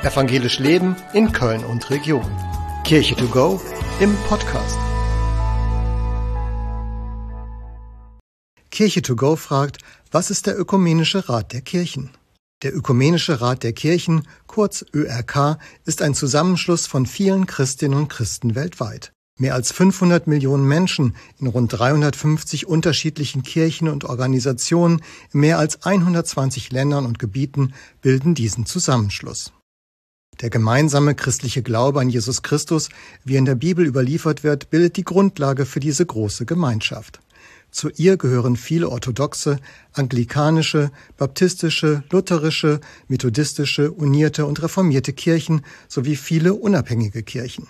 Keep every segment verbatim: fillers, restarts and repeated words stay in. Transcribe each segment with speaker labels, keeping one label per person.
Speaker 1: Evangelisch Leben in Köln und Region. Kirche to go im Podcast. Kirche to go fragt, was ist der Ökumenische Rat der Kirchen? Der Ökumenische Rat der Kirchen, kurz Ö R K, ist ein Zusammenschluss von vielen Christinnen und Christen weltweit. Mehr als fünfhundert Millionen Menschen in rund dreihundertfünfzig unterschiedlichen Kirchen und Organisationen in mehr als hundertzwanzig Ländern und Gebieten bilden diesen Zusammenschluss. Der gemeinsame christliche Glaube an Jesus Christus, wie in der Bibel überliefert wird, bildet die Grundlage für diese große Gemeinschaft. Zu ihr gehören viele orthodoxe, anglikanische, baptistische, lutherische, methodistische, unierte und reformierte Kirchen sowie viele unabhängige Kirchen.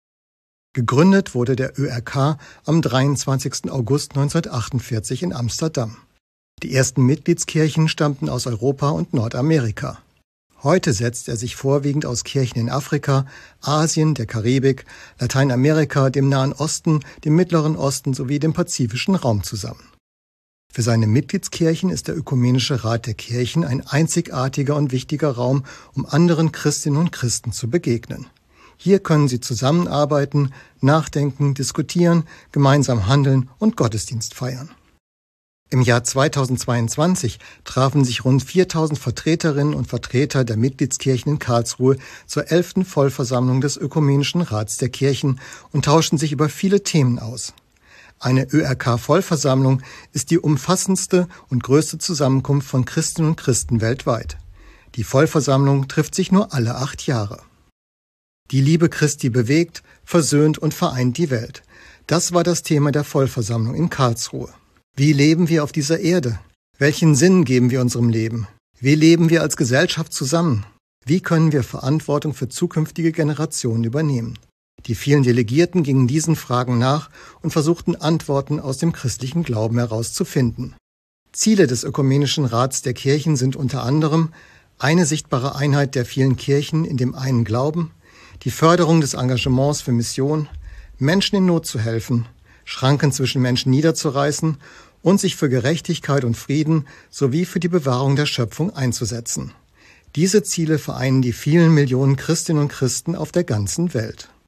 Speaker 1: Gegründet wurde der Ö R K am dreiundzwanzigsten August neunzehnhundertachtundvierzig in Amsterdam. Die ersten Mitgliedskirchen stammten aus Europa und Nordamerika. Heute setzt er sich vorwiegend aus Kirchen in Afrika, Asien, der Karibik, Lateinamerika, dem Nahen Osten, dem Mittleren Osten sowie dem pazifischen Raum zusammen. Für seine Mitgliedskirchen ist der Ökumenische Rat der Kirchen ein einzigartiger und wichtiger Raum, um anderen Christinnen und Christen zu begegnen. Hier können sie zusammenarbeiten, nachdenken, diskutieren, gemeinsam handeln und Gottesdienst feiern. Im Jahr zweitausendzweiundzwanzig trafen sich rund viertausend Vertreterinnen und Vertreter der Mitgliedskirchen in Karlsruhe zur elften Vollversammlung des Ökumenischen Rats der Kirchen und tauschten sich über viele Themen aus. Eine Ö R K-Vollversammlung ist die umfassendste und größte Zusammenkunft von Christinnen und Christen weltweit. Die Vollversammlung trifft sich nur alle acht Jahre. Die Liebe Christi bewegt, versöhnt und vereint die Welt. Das war das Thema der Vollversammlung in Karlsruhe. Wie leben wir auf dieser Erde? Welchen Sinn geben wir unserem Leben? Wie leben wir als Gesellschaft zusammen? Wie können wir Verantwortung für zukünftige Generationen übernehmen? Die vielen Delegierten gingen diesen Fragen nach und versuchten Antworten aus dem christlichen Glauben herauszufinden. Ziele des Ökumenischen Rats der Kirchen sind unter anderem eine sichtbare Einheit der vielen Kirchen in dem einen Glauben, die Förderung des Engagements für Mission, Menschen in Not zu helfen, Schranken zwischen Menschen niederzureißen und sich für Gerechtigkeit und Frieden sowie für die Bewahrung der Schöpfung einzusetzen. Diese Ziele vereinen die vielen Millionen Christinnen und Christen auf der ganzen Welt.